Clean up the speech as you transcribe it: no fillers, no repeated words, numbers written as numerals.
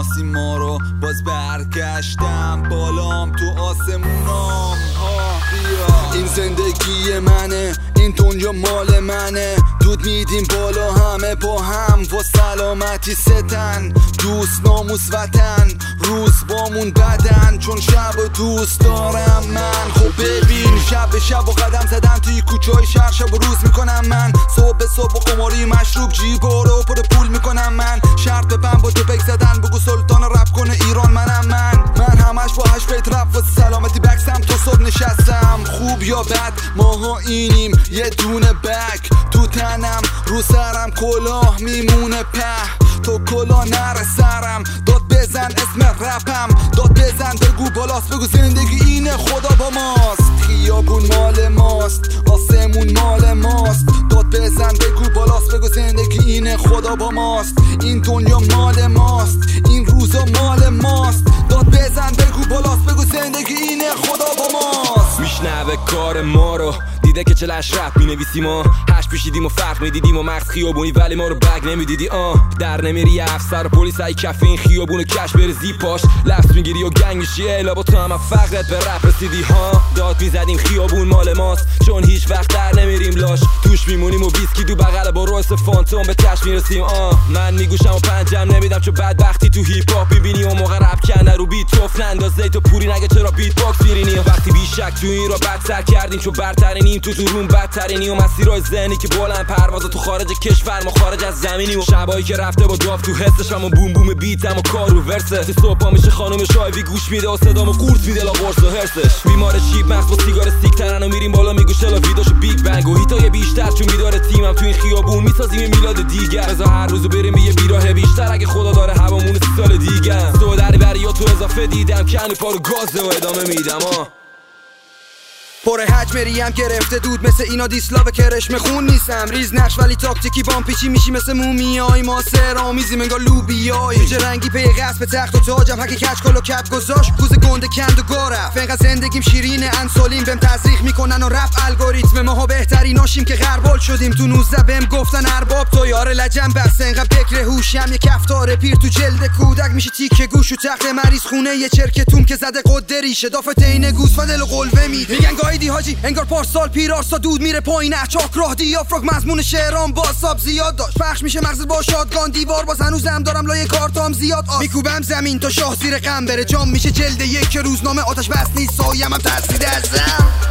نمیشناسی ما رو، باز برگشتم بالام تو آسمونام. این زندگی منه، این دنیا مال منه، دود میدیم بالا همه با هم و سلامتی ستن. دوست ناموس وطن، روز بامون بدن چون شب دوست دارم من. خب ببین شب به شب و قدم زدم توی کوچه های شهر، شب و روز میکنم من، صبح به صبح و قماری مشروب جیبا رو پر پول میکنم من. شرط بپن با تو بک زدن، بگو سلطان رپ کنه ایران منم من همش با 8 بیت رپ واسه سلامتی بکسم تا صبح نشستم. خوب یا بد ماها اینیم، یه دونه بک تو تنم، رو سرم کلاه میمونه په، تو کلاه نره سرم. داد بزن اسم رپم، داد بزن بگو بالاست، بگو زندگی اینه خدا با ماست. خیابون مال ماست، آسمون مال ماست، داد بزن بگو بالاست، بگو زندگی اینه خدا با ماست. این دنیا مال ماست، این روزا مال ماست، داد بزن بگو بالاست، بگو زندگی اینه خدا با ماست. میشنوه کار ما رو، دیده که چلش رپ مینویسیم و هش پیشیدیم و فرق میدیدیم و مغز خیابونی ولی ما رو بگ نمیدیدی. در نمیری افسر و پلیس های کف این خیابون کش برزی پاش لفظ میگیری و گنگ میشی، الا با تو هم فقرت به رپ رسیدی ها. داد میزدیم خیابون مال ماست چون هیچ وقت در نمیریم لاش، توش میمونیم و ویسکی دو بغل با رویس فانتوم به تش میرسیم. من میگوشم و پنجم نمیدم چون بدبختی تو هیپ هاپ میبینی و موقع رپ کنه رو بیت توف نندازه تو پوری نگه چرا بیت باکس میرینی. وقتی بیشک تو این را بدتر کردیم چون برترینیم، تو روم بدترینی و مسیرهای ذهنی که بلند پرواز تو خارج کشور ما خارج از زمینی و شبایی که رفته با داف تو حسش هم و بوم بوم بیتم و کارو ورسه. صبح میشه خانم شایوی گوش میده و صدامو قورت میده لا قرص و هرسش. بیمار شیب مغز با سیگار سیکترن و میریم بالا میگوشه لا ویداشو بیگ بنگ و هیتای بیشتر چون بیدار تیمم تو این خیابون میسازیم میلاد دیگر. بذار هر روزو بریم یه بیراه بیشتر اگه خدا داره هوامون 30 سال دیگه. تو در بریا تو اضافه دیدم کنی پارو گازه و ادامه میدم. پر حج مریم گرفته دود مثل اینا دیسلاو کرشم خون نیستم، ریز نقش ولی تاکتیکی بام پیچی میشی مثل مومیای ما سرامیزیم انگار لوبیای. چه رنگی پی قصب تخت و تاجم هک کچ کلو کپ گذاشت، کوز گنده کند و گارف. انقدر زندگیم شیرین انسولین بهم تزریق میکنن و رفت الگوریتم ماها بهتریناشیم که غربال شدیم. تو 19 بهم گفتن ارباب تو یار لجن بس، انقدر فکر هوشم یه کفتار پیر تو جلد کودک میشی تیکه گوش و تخت مریض خونه یه چرکتون که زده قده ریشه دافت عین گوسفند و قلوه میده. میگن گایدی حاجی انگار پارسال پیرارسا دود میره پایین اچاک راه دیافراگ مضمون شعرام با حساب زیاد داشت پخش میشه مغز با شادگان دیوار باز هنوزم دارم لای کارتام زیاد میکوبم زمین تا شاه زیر غم بره جام میشه جلد یک روزنامه آتش بس نیست سایه‌ام هم ترسیده ازم.